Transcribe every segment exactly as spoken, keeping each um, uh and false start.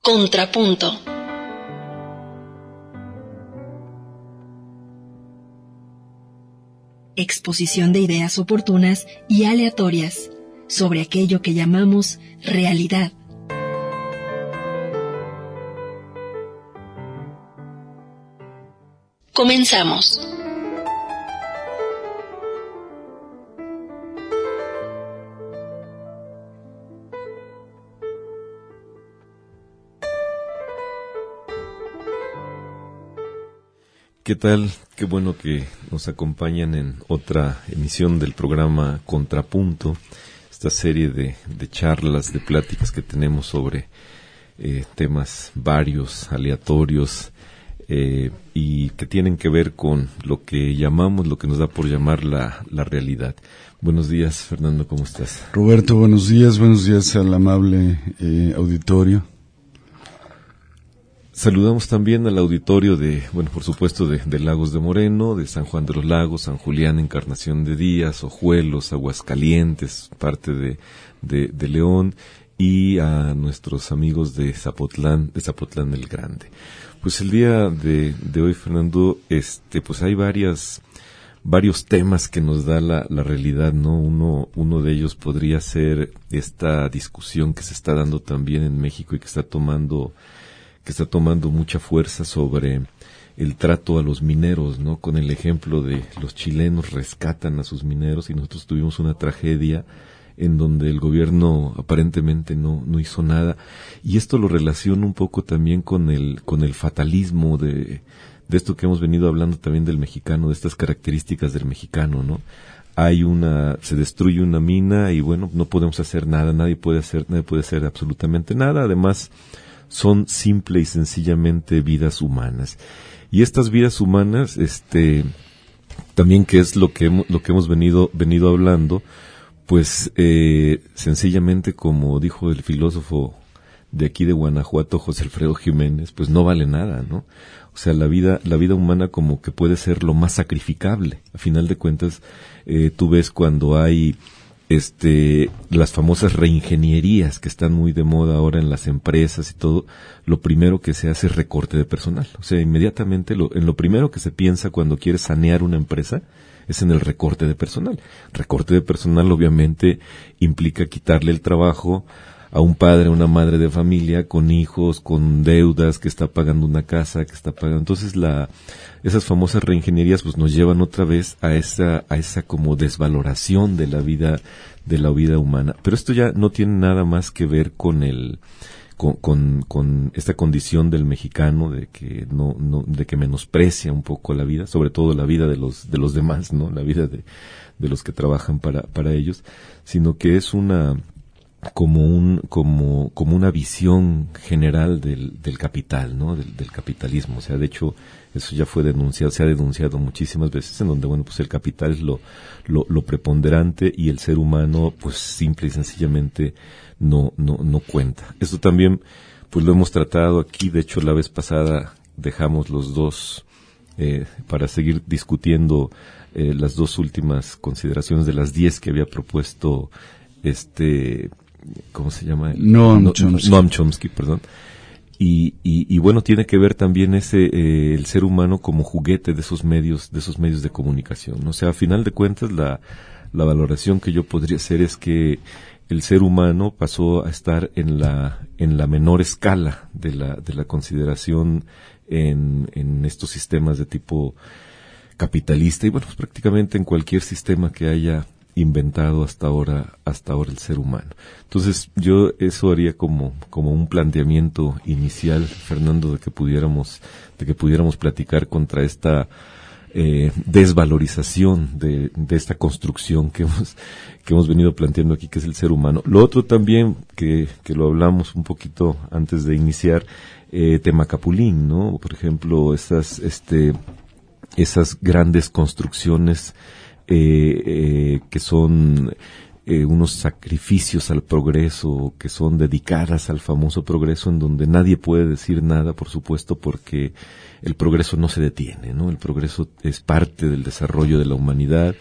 Contrapunto. Exposición de ideas oportunas y aleatorias sobre aquello que llamamos realidad. Comenzamos. ¿Qué tal? Qué bueno que nos acompañan en otra emisión del programa Contrapunto, esta serie de, de charlas, de pláticas que tenemos sobre eh, temas varios, aleatorios, eh, y que tienen que ver con lo que llamamos, lo que nos da por llamar la, la realidad. Buenos días, Fernando, ¿cómo estás? Roberto, buenos días, buenos días al amable eh, auditorio. Saludamos también al auditorio de, bueno, por supuesto, de, de Lagos de Moreno, de San Juan de los Lagos, San Julián, Encarnación de Díaz, Ojuelos, Aguascalientes, parte de, de, de León, y a nuestros amigos de Zapotlán, de Zapotlán el Grande. Pues el día de, de hoy, Fernando, este, pues hay varias, varios temas que nos da la, la realidad, ¿no? Uno, uno de ellos podría ser esta discusión que se está dando también en México y que está tomando que está tomando mucha fuerza sobre el trato a los mineros, ¿no? Con el ejemplo de los chilenos rescatan a sus mineros y nosotros tuvimos una tragedia en donde el gobierno aparentemente no, no hizo nada. Y esto lo relaciono un poco también con el, con el fatalismo de, de esto que hemos venido hablando también del mexicano, de estas características del mexicano, ¿no? Hay una, se destruye una mina y bueno, no podemos hacer nada, nadie puede hacer, nadie puede hacer absolutamente nada. Además, son simple y sencillamente vidas humanas. Y estas vidas humanas, este, también que es lo que hemos, lo que hemos venido, venido hablando, pues, eh, sencillamente como dijo el filósofo de aquí de Guanajuato, José Alfredo Jiménez, pues no vale nada, ¿no? O sea, la vida, la vida humana como que puede ser lo más sacrificable. A final de cuentas, eh, tú ves cuando hay este las famosas reingenierías que están muy de moda ahora en las empresas y todo, lo primero que se hace es recorte de personal. O sea, inmediatamente lo, en lo primero que se piensa cuando quieres sanear una empresa es en el recorte de personal. Recorte de personal obviamente implica quitarle el trabajo a un padre, a una madre de familia, con hijos, con deudas, que está pagando una casa, que está pagando. Entonces la, esas famosas reingenierías pues nos llevan otra vez a esa, a esa como desvaloración de la vida, de la vida humana. Pero esto ya no tiene nada más que ver con el, con, con, con esta condición del mexicano de que no, no, de que menosprecia un poco la vida, sobre todo la vida de los, de los demás, ¿no? La vida de, de los que trabajan para, para ellos, sino que es una, como un como como una visión general del del capital, ¿no? Del, del capitalismo. O sea, de hecho eso ya fue denunciado, se ha denunciado muchísimas veces, en donde bueno, pues el capital es lo lo, lo preponderante y el ser humano pues simple y sencillamente no no no cuenta. Esto también pues lo hemos tratado aquí. De hecho la vez pasada dejamos los dos eh, para seguir discutiendo eh, las dos últimas consideraciones de las diez que había propuesto este ¿cómo se llama? Noam Chomsky. Noam Chomsky, perdón. Y, y, y bueno, tiene que ver también ese, eh, el ser humano como juguete de esos medios, de esos medios de comunicación. O sea, a final de cuentas, la, la valoración que yo podría hacer es que el ser humano pasó a estar en la, en la menor escala de la, de la consideración en, en estos sistemas de tipo capitalista y bueno, pues prácticamente en cualquier sistema que haya inventado hasta ahora hasta ahora el ser humano. Entonces yo eso haría como como un planteamiento inicial, Fernando, de que pudiéramos de que pudiéramos platicar contra esta eh, desvalorización de, de esta construcción que hemos que hemos venido planteando aquí, que es el ser humano. Lo otro también que que lo hablamos un poquito antes de iniciar, eh, Temacapulín, ¿no? Por ejemplo, esas este esas grandes construcciones Eh, eh, que son eh, unos sacrificios al progreso, que son dedicadas al famoso progreso, en donde nadie puede decir nada, por supuesto, porque el progreso no se detiene, ¿no? El progreso es parte del desarrollo de la humanidad,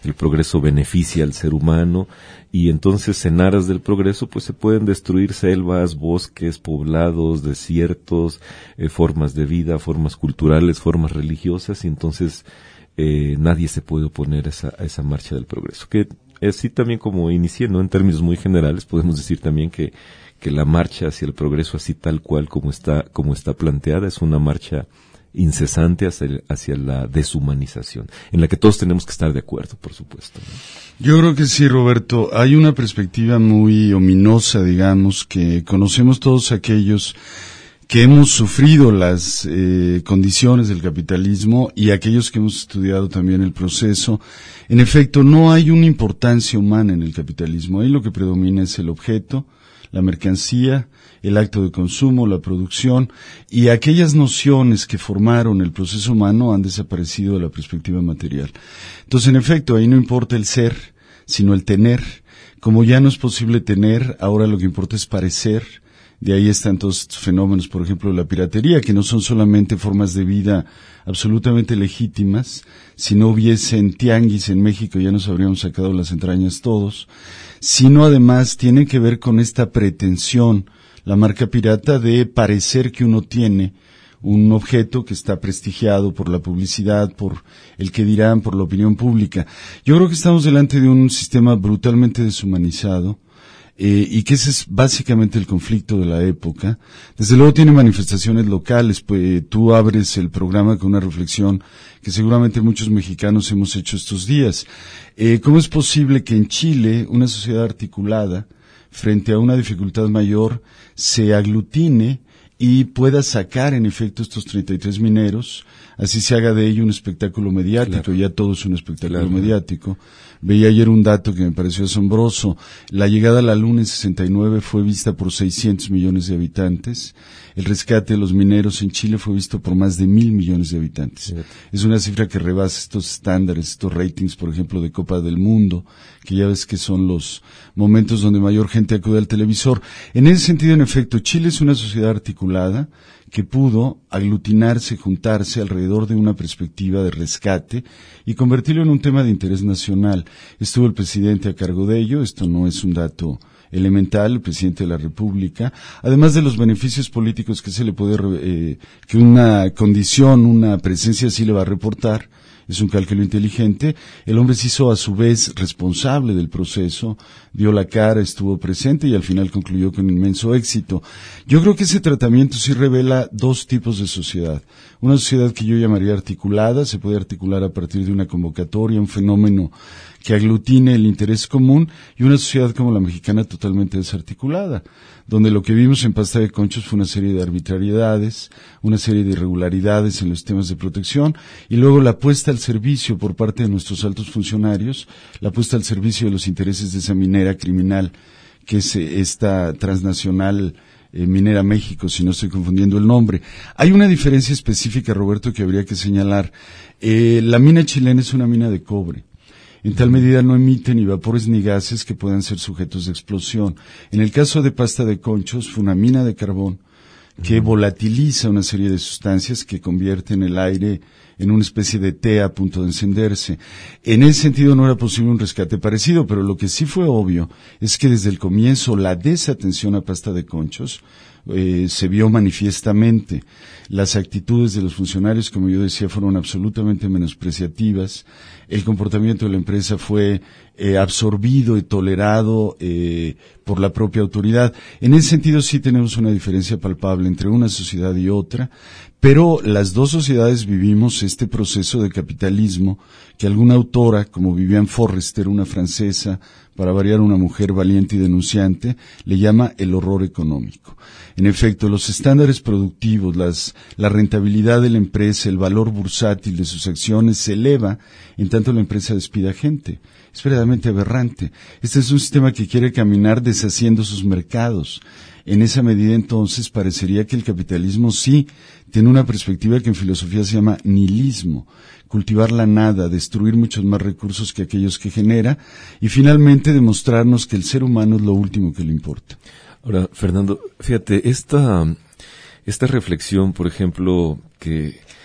el progreso beneficia al ser humano, y entonces en aras del progreso pues se pueden destruir selvas, bosques, poblados, desiertos, eh, formas de vida, formas culturales, formas religiosas, y entonces eh, nadie se puede oponer a esa, a esa marcha del progreso. Que así también como inicié, ¿no? En términos muy generales podemos decir también que que la marcha hacia el progreso, así tal cual como está como está planteada, es una marcha incesante hacia, el, hacia la deshumanización, en la que todos tenemos que estar de acuerdo, por supuesto, ¿no? Yo creo que sí, Roberto. Hay una perspectiva muy ominosa, digamos, que conocemos todos aquellos que hemos sufrido las eh, condiciones del capitalismo y aquellos que hemos estudiado también el proceso. En efecto, no hay una importancia humana en el capitalismo. Ahí lo que predomina es el objeto, la mercancía, el acto de consumo, la producción, y aquellas nociones que formaron el proceso humano han desaparecido de la perspectiva material. Entonces, en efecto, ahí no importa el ser, sino el tener. Como ya no es posible tener, ahora lo que importa es parecer. De ahí están todos estos fenómenos, por ejemplo, la piratería, que no son solamente formas de vida absolutamente legítimas. Si no hubiesen tianguis en México ya nos habríamos sacado las entrañas todos, sino además tiene que ver con esta pretensión, la marca pirata, de parecer que uno tiene un objeto que está prestigiado por la publicidad, por el que dirán, por la opinión pública. Yo creo que estamos delante de un sistema brutalmente deshumanizado, Eh, y que ese es básicamente el conflicto de la época. Desde luego tiene manifestaciones locales, pues tú abres el programa con una reflexión que seguramente muchos mexicanos hemos hecho estos días. Eh, ¿Cómo es posible que en Chile una sociedad articulada, frente a una dificultad mayor, se aglutine y pueda sacar en efecto estos treinta y tres mineros, así se haga de ello un espectáculo mediático? Claro. Ya todo es un espectáculo claro. mediático. Veía ayer un dato que me pareció asombroso. La llegada a la Luna en sesenta y nueve fue vista por seiscientos millones de habitantes. El rescate de los mineros en Chile fue visto por más de mil millones de habitantes. Sí. Es una cifra que rebasa estos estándares, estos ratings, por ejemplo, de Copa del Mundo, que ya ves que son los momentos donde mayor gente acude al televisor. En ese sentido, en efecto, Chile es una sociedad articulada que pudo aglutinarse, juntarse alrededor de una perspectiva de rescate y convertirlo en un tema de interés nacional. Estuvo el presidente a cargo de ello, esto no es un dato elemental, el presidente de la República, además de los beneficios políticos que se le puede, eh, que una condición, una presencia así le va a reportar. Es un cálculo inteligente. El hombre se hizo a su vez responsable del proceso, dio la cara, estuvo presente y al final concluyó con inmenso éxito. Yo creo que ese tratamiento sí revela dos tipos de sociedad. Una sociedad que yo llamaría articulada, se puede articular a partir de una convocatoria, un fenómeno que aglutine el interés común, y una sociedad como la mexicana totalmente desarticulada, donde lo que vimos en Pasta de Conchos fue una serie de arbitrariedades, una serie de irregularidades en los temas de protección, y luego la puesta al servicio por parte de nuestros altos funcionarios, la puesta al servicio de los intereses de esa minera criminal, que es esta transnacional eh, Minera México, si no estoy confundiendo el nombre. Hay una diferencia específica, Roberto, que habría que señalar. Eh, la mina chilena es una mina de cobre. En tal medida no emite ni vapores ni gases que puedan ser sujetos de explosión. En el caso de Pasta de Conchos fue una mina de carbón que volatiliza una serie de sustancias que convierten el aire en una especie de té a punto de encenderse. En ese sentido no era posible un rescate parecido, pero lo que sí fue obvio es que desde el comienzo la desatención a Pasta de Conchos eh, se vio manifiestamente. Las actitudes de los funcionarios, como yo decía, fueron absolutamente menospreciativas. El comportamiento de la empresa fue eh, absorbido y tolerado eh, por la propia autoridad. En ese sentido sí tenemos una diferencia palpable entre una sociedad y otra, pero las dos sociedades vivimos este proceso de capitalismo que alguna autora, como Viviane Forrester, una francesa, para variar una mujer valiente y denunciante, le llama el horror económico. En efecto, los estándares productivos, las, la rentabilidad de la empresa, el valor bursátil de sus acciones se eleva en tanto la empresa despida gente. Es verdaderamente aberrante. Este es un sistema que quiere caminar deshaciendo sus mercados. En esa medida, entonces, parecería que el capitalismo sí tiene una perspectiva que en filosofía se llama nihilismo, cultivar la nada, destruir muchos más recursos que aquellos que genera y finalmente demostrarnos que el ser humano es lo último que le importa. Ahora, Fernando, fíjate, esta, esta reflexión, por ejemplo, que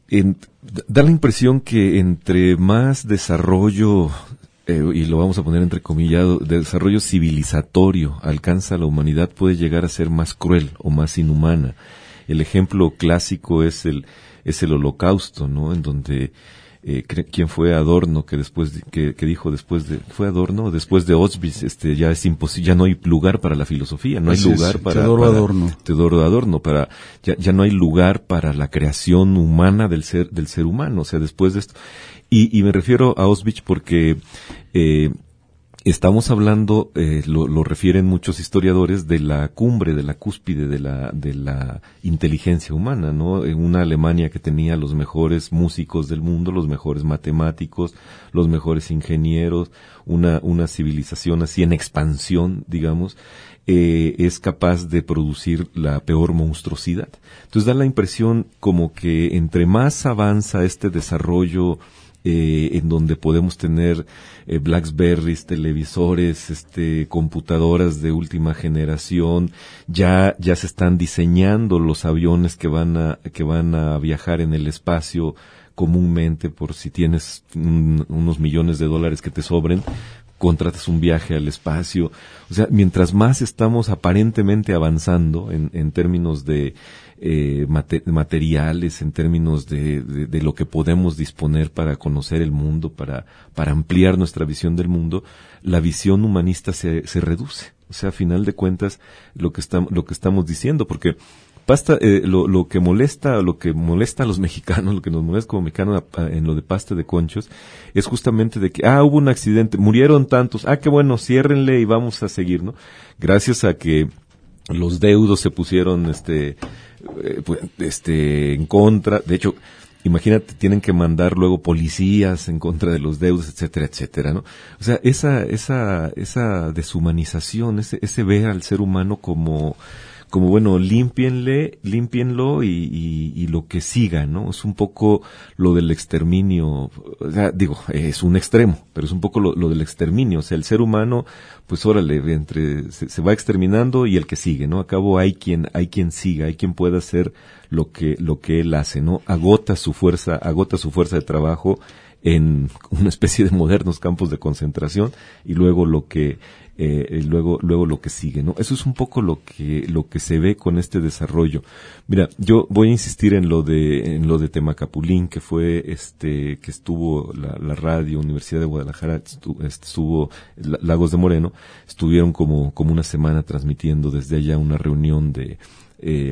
en, da la impresión que entre más desarrollo, eh, y lo vamos a poner entrecomillado, desarrollo civilizatorio alcanza la humanidad, puede llegar a ser más cruel o más inhumana. El ejemplo clásico es el es el Holocausto, ¿no? En donde eh, ¿quién fue Adorno que después de, que, que dijo después de fue Adorno después de Auschwitz, este ya es imposible, ya no hay lugar para la filosofía, no hay Así lugar es, para Teodoro para, Adorno. Teodoro Adorno para ya ya no hay lugar para la creación humana del ser del ser humano, o sea, después de esto. Y, y me refiero a Auschwitz porque eh, estamos hablando, eh, lo, lo refieren muchos historiadores, de la cumbre, de la cúspide de la, de la inteligencia humana, ¿no? En una Alemania que tenía los mejores músicos del mundo, los mejores matemáticos, los mejores ingenieros, una, una civilización así en expansión, digamos, eh, es capaz de producir la peor monstruosidad. Entonces da la impresión como que entre más avanza este desarrollo, Eh, en donde podemos tener eh, Blackberries, televisores, este, computadoras de última generación, ya ya se están diseñando los aviones que van a que van a viajar en el espacio comúnmente, por si tienes un, unos millones de dólares que te sobren, contratas un viaje al espacio. O sea, mientras más estamos aparentemente avanzando en, en términos de eh, mate, materiales, en términos de, de, de lo que podemos disponer para conocer el mundo, para, para ampliar nuestra visión del mundo, la visión humanista se, se reduce. O sea, a final de cuentas, lo que estamos, lo que estamos diciendo, porque Pasta, eh, lo, lo que molesta, lo que molesta a los mexicanos, lo que nos molesta como mexicanos en lo de pasta de conchos, es justamente de que, ah, hubo un accidente, murieron tantos, ah, qué bueno, ciérrenle y vamos a seguir, ¿no? Gracias a que los deudos se pusieron, este, eh, pues, este, en contra, de hecho, imagínate, tienen que mandar luego policías en contra de los deudos, etcétera, etcétera, ¿no? O sea, esa, esa, esa deshumanización, ese, ese ver al ser humano como, como bueno, límpienle, límpienlo y, y, y lo que siga, ¿no? Es un poco lo del exterminio, o sea, digo, es un extremo, pero es un poco lo, lo del exterminio, o sea, el ser humano, pues órale, entre, se, se va exterminando y el que sigue, ¿no? A cabo hay quien, hay quien siga, hay quien pueda hacer lo que, lo que él hace, ¿no? Agota su fuerza, agota su fuerza de trabajo en una especie de modernos campos de concentración y luego lo que, Eh, luego luego lo que sigue, ¿no? Eso es un poco lo que lo que se ve con este desarrollo. Mira, yo voy a insistir en lo de en lo de Temacapulín, que fue este que estuvo la, la radio Universidad de Guadalajara, estuvo, estuvo Lagos de Moreno, estuvieron como como una semana transmitiendo desde allá una reunión de eh,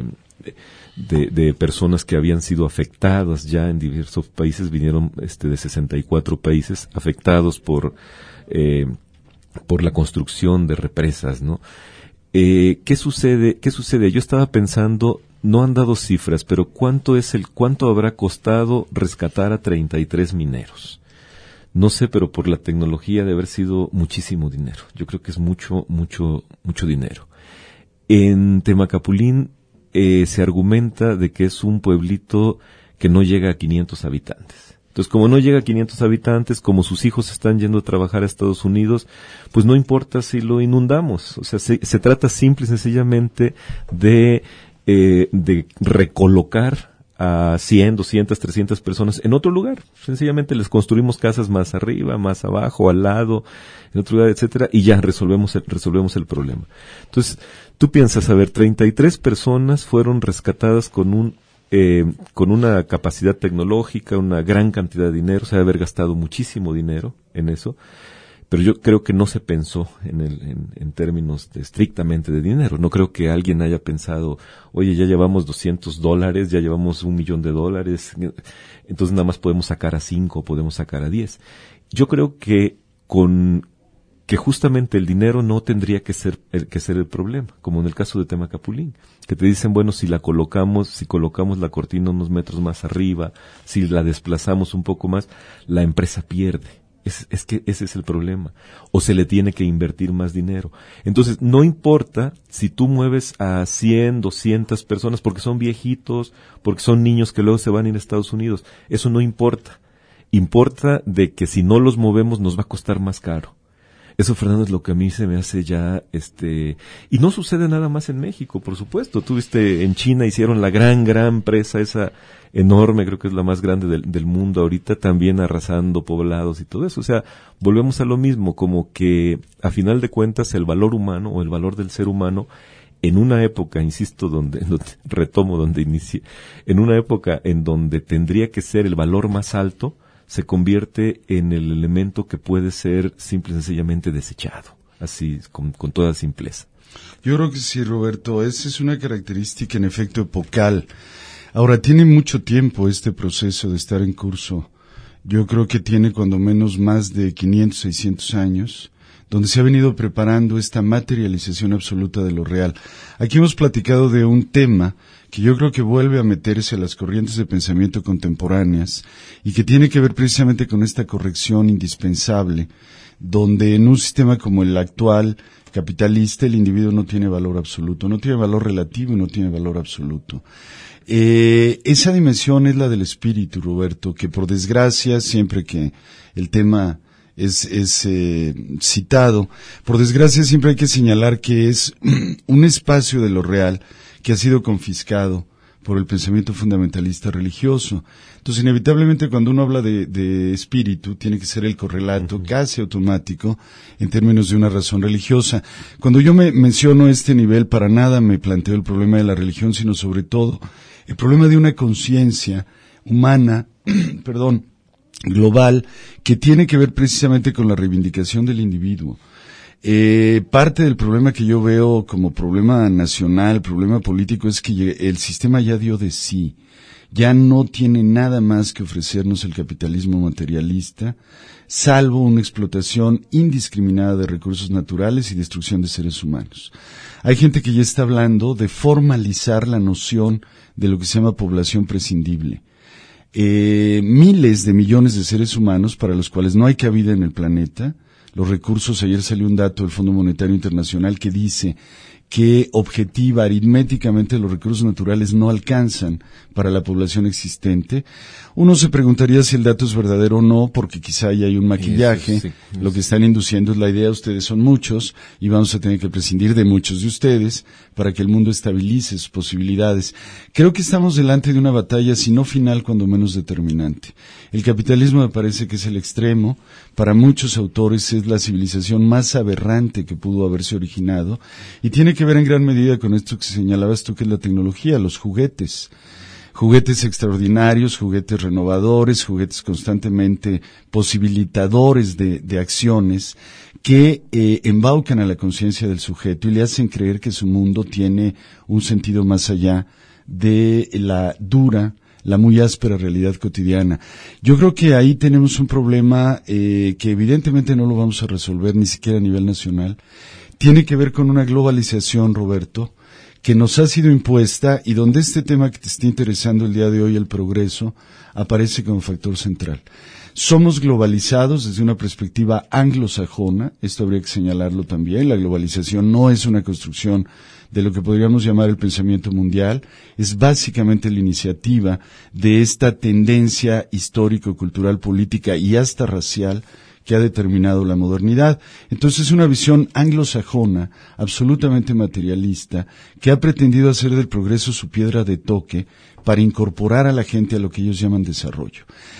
de, de personas que habían sido afectadas ya en diversos países, vinieron este de sesenta y cuatro países afectados por eh, por la construcción de represas, ¿no? Eh, ¿qué sucede? ¿Qué sucede? Yo estaba pensando, no han dado cifras, pero ¿cuánto es el, cuánto habrá costado rescatar a treinta y tres mineros? No sé, pero por la tecnología debe haber sido muchísimo dinero. Yo creo que es mucho, mucho, mucho dinero. En Temacapulín eh, se argumenta de que es un pueblito que no llega a quinientos habitantes. Entonces, como no llega a quinientos habitantes, como sus hijos están yendo a trabajar a Estados Unidos, pues no importa si lo inundamos. O sea, se, se trata simple y sencillamente de, eh, de recolocar a cien, doscientas, trescientas personas en otro lugar. Sencillamente les construimos casas más arriba, más abajo, al lado, en otro lugar, etcétera, y ya resolvemos el, resolvemos el problema. Entonces, tú piensas, a ver, treinta y tres personas fueron rescatadas con un Eh, con una capacidad tecnológica, una gran cantidad de dinero, se debe haber gastado muchísimo dinero en eso, pero yo creo que no se pensó en, el, en, en términos de, estrictamente de dinero. No creo que alguien haya pensado, oye, ya llevamos doscientos dólares, ya llevamos un millón de dólares, entonces nada más podemos sacar a cinco, podemos sacar a diez. Yo creo que con que justamente el dinero no tendría que ser el, que ser el problema, como en el caso de Temacapulín, que te dicen, bueno, si la colocamos, si colocamos la cortina unos metros más arriba, si la desplazamos un poco más, la empresa pierde. Es, es que ese es el problema. O se le tiene que invertir más dinero. Entonces, no importa si tú mueves a cien, doscientas personas, porque son viejitos, porque son niños que luego se van a ir a Estados Unidos. Eso no importa. Importa de que si no los movemos nos va a costar más caro. Eso, Fernando, es lo que a mí se me hace ya, este, y no sucede nada más en México, por supuesto. Tú viste, en China hicieron la gran, gran presa esa, enorme, creo que es la más grande del, del mundo ahorita, también arrasando poblados y todo eso. O sea, volvemos a lo mismo, como que a final de cuentas el valor humano o el valor del ser humano en una época, insisto, donde, donde retomo donde inicié, en una época en donde tendría que ser el valor más alto, se convierte en el elemento que puede ser simple y sencillamente desechado, así, con, con toda simpleza. Yo creo que sí, Roberto, esa es una característica en efecto epocal. Ahora, tiene mucho tiempo este proceso de estar en curso. Yo creo que tiene cuando menos más de quinientos, seiscientos años, donde se ha venido preparando esta materialización absoluta de lo real. Aquí hemos platicado de un tema que yo creo que vuelve a meterse a las corrientes de pensamiento contemporáneas y que tiene que ver precisamente con esta corrección indispensable, donde en un sistema como el actual capitalista el individuo no tiene valor absoluto, no tiene valor relativo y no tiene valor absoluto. Eh, esa dimensión es la del espíritu, Roberto, que por desgracia siempre que el tema es, es eh, citado, por desgracia siempre hay que señalar que es un espacio de lo real que ha sido confiscado por el pensamiento fundamentalista religioso. Entonces, inevitablemente, cuando uno habla de, de espíritu, tiene que ser el correlato uh-huh. casi automático en términos de una razón religiosa. Cuando yo me menciono este nivel, para nada me planteo el problema de la religión, sino sobre todo el problema de una conciencia humana, perdón, global, que tiene que ver precisamente con la reivindicación del individuo. Eh, parte del problema que yo veo como problema nacional, problema político, es que el sistema ya dio de sí. Ya no tiene nada más que ofrecernos el capitalismo materialista, salvo una explotación indiscriminada de recursos naturales y destrucción de seres humanos. Hay gente que ya está hablando de formalizar la noción de lo que se llama población prescindible. Eh, miles de millones de seres humanos para los cuales no hay cabida en el planeta. Los recursos, ayer salió un dato del Fondo Monetario Internacional que dice que objetiva aritméticamente los recursos naturales no alcanzan para la población existente. Uno se preguntaría si el dato es verdadero o no, porque quizá ahí hay un maquillaje. Eso, sí, lo que están induciendo es la idea, ustedes son muchos y vamos a tener que prescindir de muchos de ustedes para que el mundo estabilice sus posibilidades. Creo que estamos delante de una batalla, si no final, cuando menos determinante. El capitalismo me parece que es el extremo. Para muchos autores es la civilización más aberrante que pudo haberse originado y tiene que ver en gran medida con esto que señalabas tú, que es la tecnología, los juguetes. Juguetes extraordinarios, juguetes renovadores, juguetes constantemente posibilitadores de, de acciones que eh, embaucan a la conciencia del sujeto y le hacen creer que su mundo tiene un sentido más allá de la dura, la muy áspera realidad cotidiana. Yo creo que ahí tenemos un problema eh, que evidentemente no lo vamos a resolver ni siquiera a nivel nacional. Tiene que ver con una globalización, Roberto, que nos ha sido impuesta y donde este tema que te está interesando el día de hoy, el progreso, aparece como factor central. Somos globalizados desde una perspectiva anglosajona, esto habría que señalarlo también. La globalización no es una construcción de lo que podríamos llamar el pensamiento mundial, es básicamente la iniciativa de esta tendencia histórico, cultural, política y hasta racial que ha determinado la modernidad. Entonces es una visión anglosajona, absolutamente materialista, que ha pretendido hacer del progreso su piedra de toque para incorporar a la gente a lo que ellos llaman desarrollo.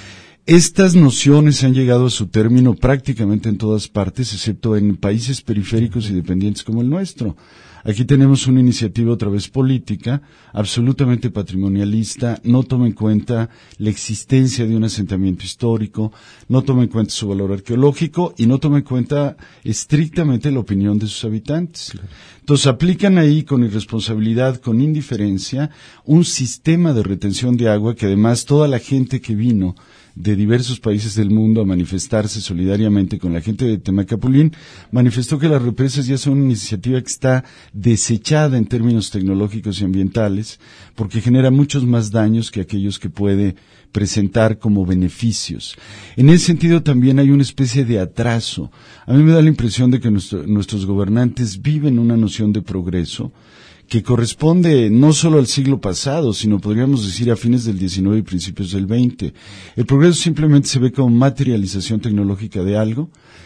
Estas nociones han llegado a su término prácticamente en todas partes, excepto en países periféricos y dependientes como el nuestro. Aquí tenemos una iniciativa otra vez política, absolutamente patrimonialista, no toma en cuenta la existencia de un asentamiento histórico, no toma en cuenta su valor arqueológico y no toma en cuenta estrictamente la opinión de sus habitantes. Entonces aplican ahí con irresponsabilidad, con indiferencia, un sistema de retención de agua que además toda la gente que vino de diversos países del mundo a manifestarse solidariamente con la gente de Temacapulín, manifestó que las represas ya son una iniciativa que está desechada en términos tecnológicos y ambientales, porque genera muchos más daños que aquellos que puede presentar como beneficios. En ese sentido también hay una especie de atraso. A mí me da la impresión de que nuestro, nuestros gobernantes viven una noción de progreso que corresponde no solo al siglo pasado, sino podríamos decir a fines del diecinueve y principios del veinte. El progreso simplemente se ve como materialización tecnológica de algo,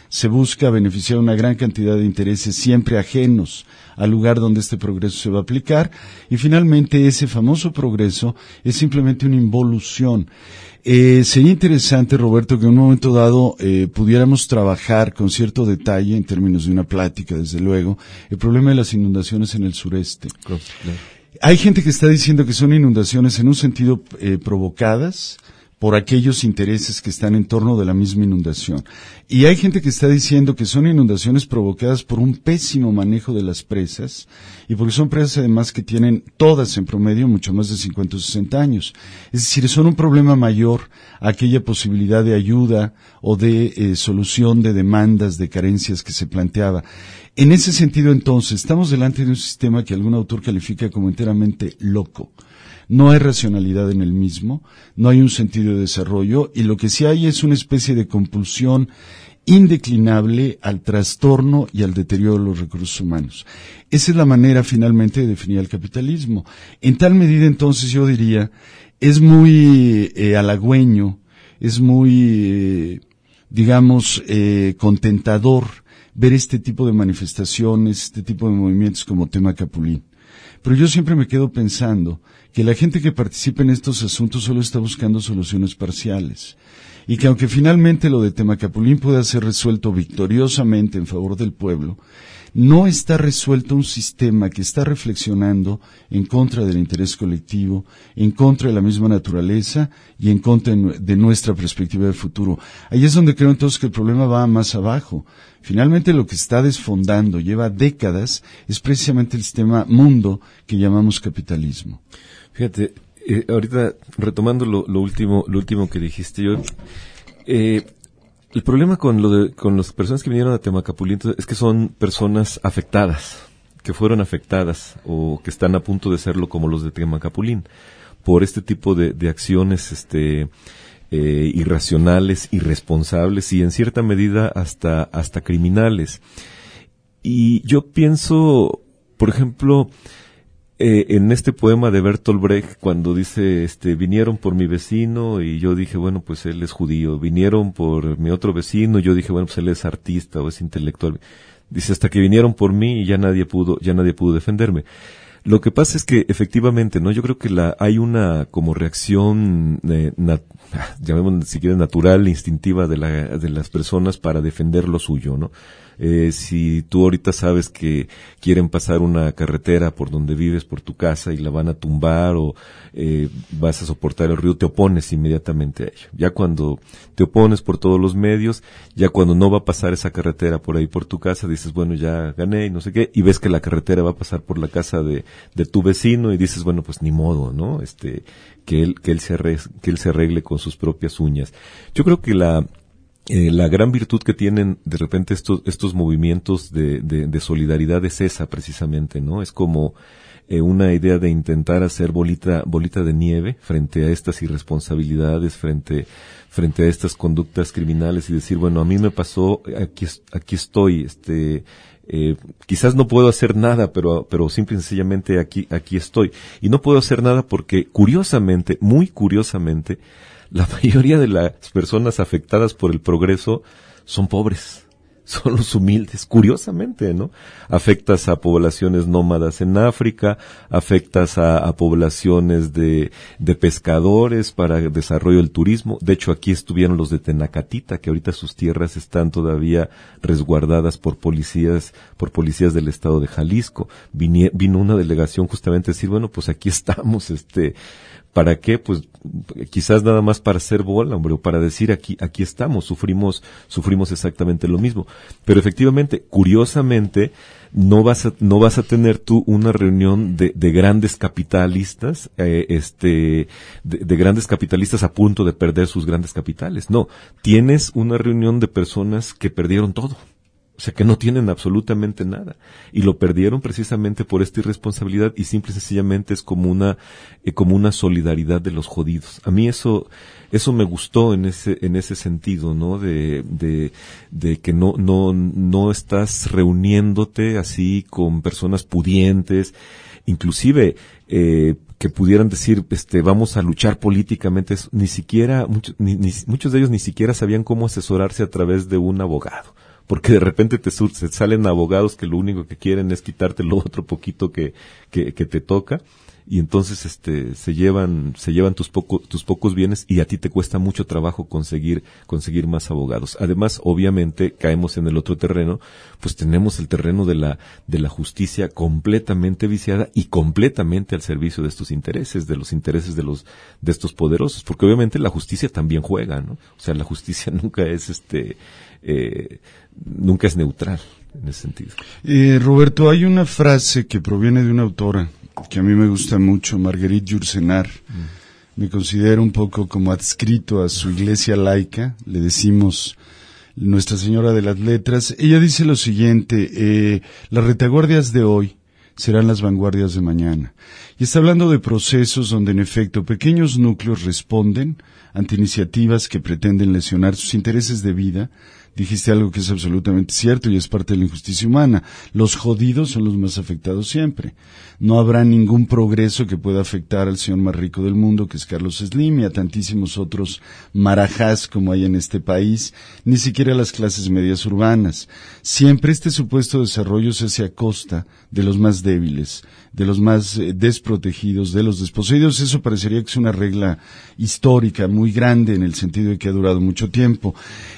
se busca beneficiar a una gran cantidad de intereses siempre ajenos al lugar donde este progreso se va a aplicar, y finalmente ese famoso progreso es simplemente una involución. Eh, sería interesante, Roberto, que en un momento dado eh, pudiéramos trabajar con cierto detalle, en términos de una plática, desde luego, el problema de las inundaciones en el sureste. Claro, claro. Hay gente que está diciendo que son inundaciones en un sentido eh, provocadas por aquellos intereses que están en torno de la misma inundación. Y hay gente que está diciendo que son inundaciones provocadas por un pésimo manejo de las presas, y porque son presas además que tienen todas en promedio mucho más de cincuenta o sesenta años. Es decir, son un problema mayor a aquella posibilidad de ayuda o de eh, solución de demandas, de carencias que se planteaba. En ese sentido, entonces, estamos delante de un sistema que algún autor califica como enteramente loco. No hay racionalidad en el mismo, no hay un sentido de desarrollo, y lo que sí hay es una especie de compulsión indeclinable al trastorno y al deterioro de los recursos humanos. Esa es la manera finalmente de definir el capitalismo. En tal medida, entonces, yo diría, es muy eh, halagüeño, es muy, eh, digamos, eh, contentador ver este tipo de manifestaciones, este tipo de movimientos como Tema Capulín. Pero yo siempre me quedo pensando que la gente que participa en estos asuntos solo está buscando soluciones parciales, y que aunque finalmente lo de Temacapulín pueda ser resuelto victoriosamente en favor del pueblo, no está resuelto un sistema que está reflexionando en contra del interés colectivo, en contra de la misma naturaleza y en contra de nuestra perspectiva de futuro. Ahí es donde creo entonces que el problema va más abajo. Finalmente lo que está desfondando, lleva décadas, es precisamente el sistema mundo que llamamos capitalismo. Fíjate, eh, ahorita retomando lo, lo último, lo último que dijiste yo, eh, el problema con lo de, con las personas que vinieron a Temacapulín es que son personas afectadas, que fueron afectadas o que están a punto de serlo como los de Temacapulín, por este tipo de, de acciones, este, eh, irracionales, irresponsables y en cierta medida hasta, hasta criminales. Y yo pienso, por ejemplo, Eh, en este poema de Bertolt Brecht, cuando dice, este, vinieron por mi vecino, y yo dije, bueno, pues él es judío, vinieron por mi otro vecino, y yo dije, bueno, pues él es artista o es intelectual. Dice, hasta que vinieron por mí y ya nadie pudo, ya nadie pudo defenderme. Lo que pasa es que efectivamente, ¿no? Yo creo que la, hay una como reacción, eh, nat, llamémoslo si quieres natural, instintiva de la, de las personas para defender lo suyo, ¿no? Eh, si tú ahorita sabes que quieren pasar una carretera por donde vives, por tu casa, y la van a tumbar o eh, vas a soportar el río, te opones inmediatamente a ello. Ya cuando te opones por todos los medios, ya cuando no va a pasar esa carretera por ahí por tu casa, dices, bueno, ya gané y no sé qué, y ves que la carretera va a pasar por la casa de, de tu vecino y dices, bueno, pues ni modo, ¿no? Este, que él, que él se arregle, que él se arregle con sus propias uñas. Yo creo que la Eh, la gran virtud que tienen de repente estos estos movimientos de, de, de solidaridad es esa precisamente, ¿no? Es como eh, una idea de intentar hacer bolita bolita de nieve frente a estas irresponsabilidades, frente frente a estas conductas criminales y decir, bueno, a mí me pasó, aquí aquí estoy, este eh, quizás no puedo hacer nada, pero pero simple y sencillamente aquí aquí estoy. Y no puedo hacer nada porque curiosamente, muy curiosamente, la mayoría de las personas afectadas por el progreso son pobres, son los humildes, curiosamente, ¿no? Afectas a poblaciones nómadas en África, afectas a, a poblaciones de, de pescadores para el desarrollo del turismo. De hecho, aquí estuvieron los de Tenacatita, que ahorita sus tierras están todavía resguardadas por policías, por policías del estado de Jalisco. Vine, vino una delegación justamente a decir, bueno, pues aquí estamos, este, ¿para qué? Pues quizás nada más para hacer bola, hombre, o para decir aquí aquí estamos, sufrimos sufrimos exactamente lo mismo. Pero efectivamente, curiosamente, no vas a no vas a tener tú una reunión de, de grandes capitalistas, eh, este, de, de grandes capitalistas a punto de perder sus grandes capitales. No, tienes una reunión de personas que perdieron todo. O sea, que no tienen absolutamente nada. Y lo perdieron precisamente por esta irresponsabilidad y simple y sencillamente es como una, eh, como una solidaridad de los jodidos. A mí eso, eso me gustó en ese, en ese sentido, ¿no? De, de, de que no, no, no estás reuniéndote así con personas pudientes, inclusive, eh, que pudieran decir, este, vamos a luchar políticamente, ni siquiera, muchos, ni, ni, muchos de ellos ni siquiera sabían cómo asesorarse a través de un abogado. porque de repente te, sur- te salen abogados que lo único que quieren es quitarte lo otro poquito que, que, que te toca, y entonces este se llevan se llevan tus poco, tus pocos bienes, y a ti te cuesta mucho trabajo conseguir conseguir más abogados. Además, obviamente, caemos en el otro terreno, pues tenemos el terreno de la de la justicia completamente viciada y completamente al servicio de estos intereses, de los intereses de los de estos poderosos, porque obviamente la justicia también juega, ¿no? O sea, la justicia nunca es este eh, nunca es neutral en ese sentido. Eh, Roberto, hay una frase que proviene de una autora que a mí me gusta mucho, Marguerite Yourcenar. Mm. Me considero un poco como adscrito a su iglesia laica, le decimos Nuestra Señora de las Letras. Ella dice lo siguiente: eh, las retaguardias de hoy serán las vanguardias de mañana. Y está hablando de procesos donde en efecto pequeños núcleos responden ante iniciativas que pretenden lesionar sus intereses de vida. Dijiste algo que es absolutamente cierto y es parte de la injusticia humana. Los jodidos son los más afectados siempre. No habrá ningún progreso que pueda afectar al señor más rico del mundo, que es Carlos Slim, y a tantísimos otros marajás como hay en este país, ni siquiera a las clases medias urbanas. Siempre este supuesto desarrollo se hace a costa de los más débiles, de los más eh, desprotegidos, de los desposeídos. Eso parecería que es una regla histórica muy grande en el sentido de que ha durado mucho tiempo.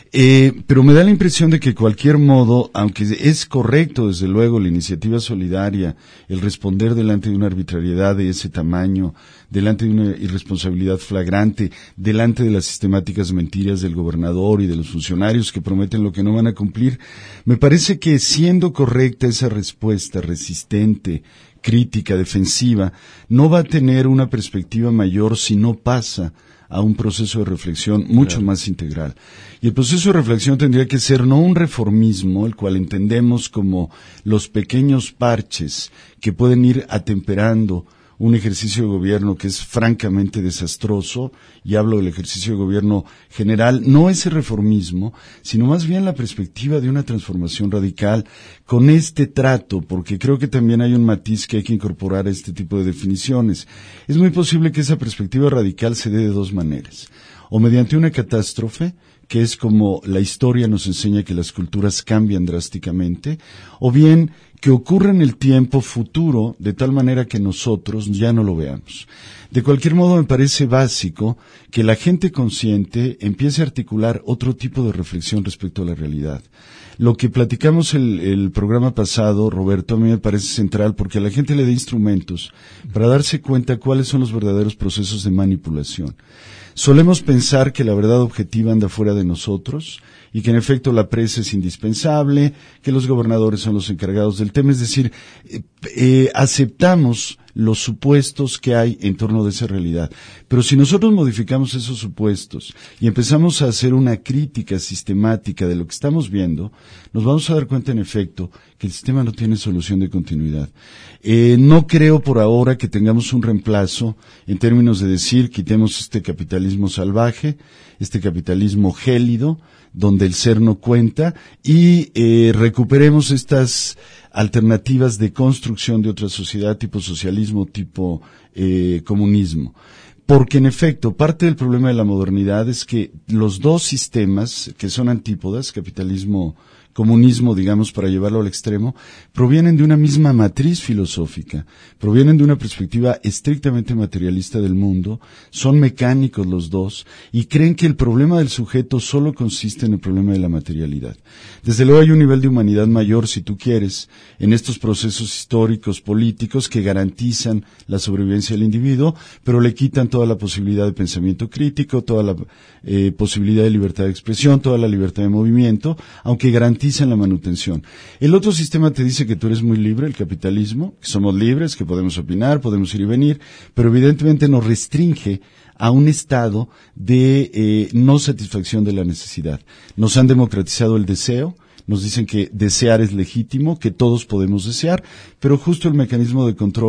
Eh, pero me da la impresión de que cualquier modo, aunque es correcto desde luego la iniciativa solidaria, el responder delante de una arbitrariedad de ese tamaño, delante de una irresponsabilidad flagrante, delante de las sistemáticas mentiras del gobernador y de los funcionarios que prometen lo que no van a cumplir, me parece que siendo correcta esa respuesta resistente, crítica, defensiva, no va a tener una perspectiva mayor si no pasa a un proceso de reflexión mucho claro. más integral. Y el proceso de reflexión tendría que ser no un reformismo, el cual entendemos como los pequeños parches que pueden ir atemperando un ejercicio de gobierno que es francamente desastroso, y hablo del ejercicio de gobierno general, no ese reformismo, sino más bien la perspectiva de una transformación radical con este trato, porque creo que también hay un matiz que hay que incorporar a este tipo de definiciones. Es muy posible que esa perspectiva radical se dé de dos maneras: o mediante una catástrofe, que es como la historia nos enseña que las culturas cambian drásticamente, o bien que ocurra en el tiempo futuro de tal manera que nosotros ya no lo veamos. De cualquier modo, me parece básico que la gente consciente empiece a articular otro tipo de reflexión respecto a la realidad. Lo que platicamos el, el programa pasado, Roberto, a mí me parece central porque a la gente le da instrumentos para darse cuenta cuáles son los verdaderos procesos de manipulación. Solemos pensar que la verdad objetiva anda fuera de nosotros y que en efecto la prensa es indispensable, que los gobernadores son los encargados del tema, es decir, eh, eh, aceptamos los supuestos que hay en torno de esa realidad. Pero si nosotros modificamos esos supuestos y empezamos a hacer una crítica sistemática de lo que estamos viendo, nos vamos a dar cuenta en efecto que el sistema no tiene solución de continuidad. Eh, no creo por ahora que tengamos un reemplazo en términos de decir quitemos este capitalismo salvaje, este capitalismo gélido, donde el ser no cuenta, y eh, recuperemos estas alternativas de construcción de otra sociedad, tipo socialismo, tipo eh, comunismo. Porque en efecto, parte del problema de la modernidad es que los dos sistemas, que son antípodas, capitalismo, comunismo, digamos, para llevarlo al extremo, provienen de una misma matriz filosófica, provienen de una perspectiva estrictamente materialista del mundo, son mecánicos los dos, y creen que el problema del sujeto solo consiste en el problema de la materialidad. Desde luego hay un nivel de humanidad mayor, si tú quieres, en estos procesos históricos, políticos, que garantizan la sobrevivencia del individuo, pero le quitan toda la posibilidad de pensamiento crítico, toda la eh, posibilidad de libertad de expresión, toda la libertad de movimiento, aunque garantizan la manutención. El otro sistema te dice que tú eres muy libre, el capitalismo, que somos libres, que podemos opinar, podemos ir y venir, pero evidentemente nos restringe a un estado de eh, no satisfacción de la necesidad. Nos han democratizado el deseo, nos dicen que desear es legítimo, que todos podemos desear, pero justo el mecanismo de control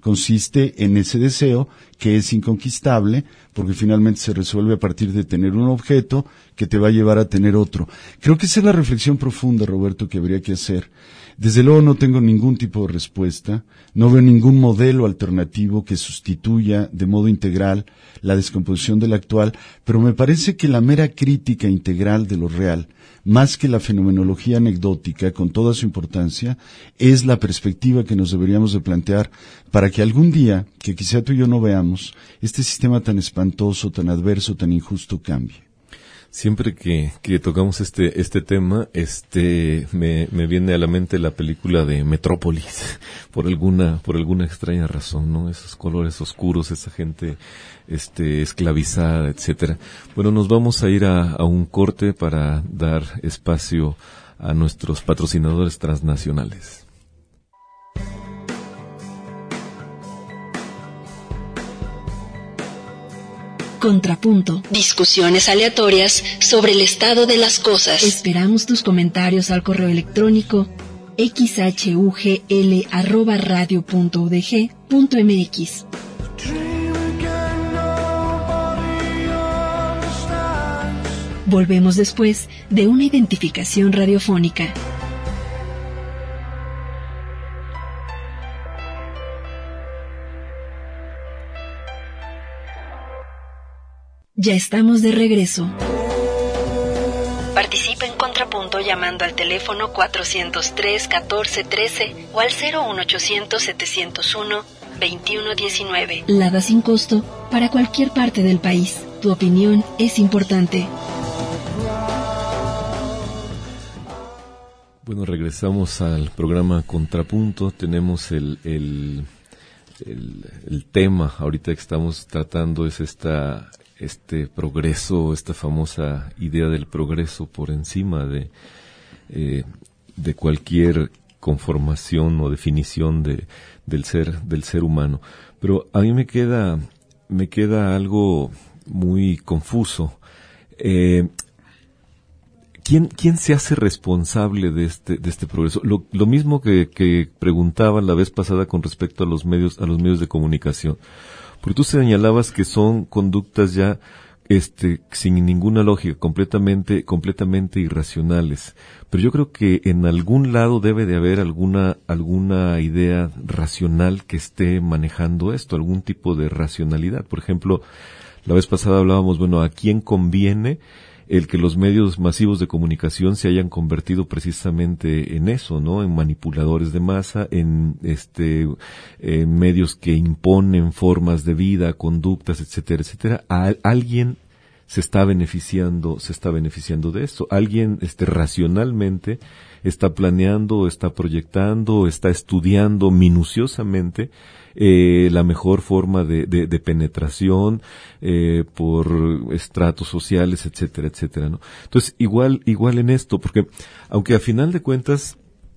consiste en ese deseo que es inconquistable, porque finalmente se resuelve a partir de tener un objeto que te va a llevar a tener otro. Creo que esa es la reflexión profunda, Roberto, que habría que hacer. Desde luego no tengo ningún tipo de respuesta, no veo ningún modelo alternativo que sustituya de modo integral la descomposición del actual, pero me parece que la mera crítica integral de lo real, más que la fenomenología anecdótica, con toda su importancia, es la perspectiva que nos deberíamos de plantear para que algún día, que quizá tú y yo no veamos, este sistema tan espantoso, tan adverso, tan injusto cambie. Siempre que, que tocamos este, este tema, este, me, me viene a la mente la película de Metrópolis, por alguna, por alguna extraña razón, ¿no? Esos colores oscuros, esa gente, este, esclavizada, etcétera. Bueno, nos vamos a ir a, a un corte para dar espacio a nuestros patrocinadores transnacionales. Contrapunto. Discusiones aleatorias sobre el estado de las cosas. Esperamos tus comentarios al correo electrónico x h u g l arroba radio punto u d g punto m x. Volvemos después de una identificación radiofónica. Ya estamos de regreso. Participa en Contrapunto llamando al teléfono cuatrocientos tres, catorce, trece o al cero uno ochocientos, setecientos uno, veintiuno diecinueve. Lada sin costo para cualquier parte del país. Tu opinión es importante. Bueno, regresamos al programa Contrapunto. Tenemos el, el, el, el tema ahorita que estamos tratando es esta... este progreso, esta famosa idea del progreso por encima de eh, de cualquier conformación o definición de del ser del ser humano. Pero a mí me queda me queda algo muy confuso. Eh, ¿Quién, quién se hace responsable de este, de este progreso? Lo, lo mismo que, que preguntaba la vez pasada con respecto a los medios, a los medios de comunicación. Porque tú señalabas que son conductas ya, este, sin ninguna lógica, completamente, completamente irracionales. Pero yo creo que en algún lado debe de haber alguna, alguna idea racional que esté manejando esto, algún tipo de racionalidad. Por ejemplo, la vez pasada hablábamos, bueno, ¿a quién conviene el que los medios masivos de comunicación se hayan convertido precisamente en eso, ¿no? En manipuladores de masa, en este, en medios que imponen formas de vida, conductas, etcétera, etcétera. A, alguien se está beneficiando, se está beneficiando de eso. Alguien, este, racionalmente está planeando, está proyectando, está estudiando minuciosamente Eh, la mejor forma de, de, de penetración eh, por estratos sociales, etcétera, etcétera, ¿no? Entonces, igual, igual en esto, porque aunque a final de cuentas,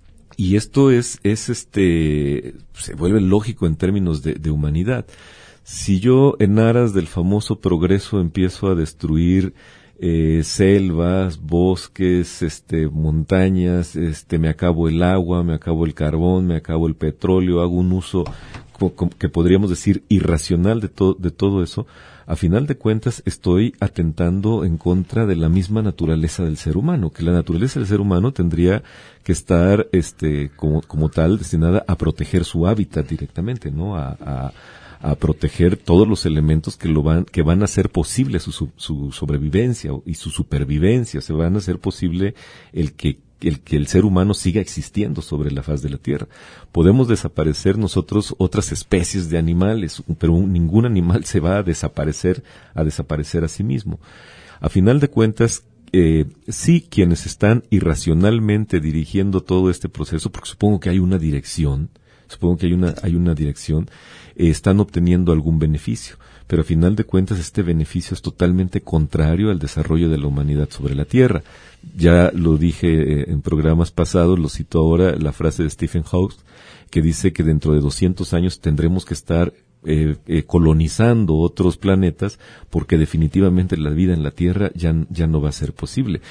y esto es, es este, se vuelve lógico en términos de, de humanidad, si yo en aras del famoso progreso empiezo a destruir Eh, selvas, bosques, este, montañas, este, me acabo el agua, me acabo el carbón, me acabo el petróleo, hago un uso co- co- que podríamos decir irracional de todo, de todo eso, a final de cuentas estoy atentando en contra de la misma naturaleza del ser humano, que la naturaleza del ser humano tendría que estar, este, como, como tal, destinada a proteger su hábitat directamente, ¿no? A, a a proteger todos los elementos que lo van que van a hacer posible su, su, su sobrevivencia y su supervivencia, se van a hacer posible el que el que el ser humano siga existiendo sobre la faz de la Tierra. Podemos desaparecer nosotros otras especies de animales, pero un, ningún animal se va a desaparecer a desaparecer a sí mismo. A final de cuentas, eh, sí, quienes están irracionalmente dirigiendo todo este proceso, porque supongo que hay una dirección, supongo que hay una hay una dirección, eh, están obteniendo algún beneficio, pero a final de cuentas este beneficio es totalmente contrario al desarrollo de la humanidad sobre la Tierra. Ya lo dije eh, en programas pasados, lo cito ahora, la frase de Stephen Hawking, que dice que dentro de doscientos años tendremos que estar eh, eh, colonizando otros planetas porque definitivamente la vida en la Tierra ya, ya no va a ser posible.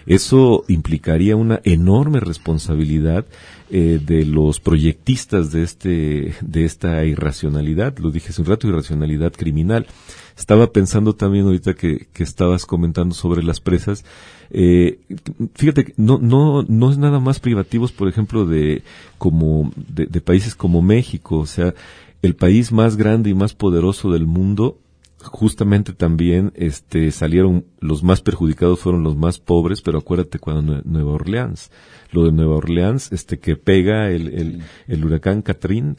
Eso implicaría una enorme responsabilidad eh, de los proyectistas de este de esta irracionalidad, lo dije hace un rato, irracionalidad criminal. Estaba pensando también ahorita que, que estabas comentando sobre las presas, eh, fíjate que no no no es nada más privativos, por ejemplo, de como de, de países como México, o sea, el país más grande y más poderoso del mundo. Justamente también este salieron los más perjudicados, fueron los más pobres, pero acuérdate cuando Nueva Orleans, lo de Nueva Orleans, este que pega el el, el huracán Catrín,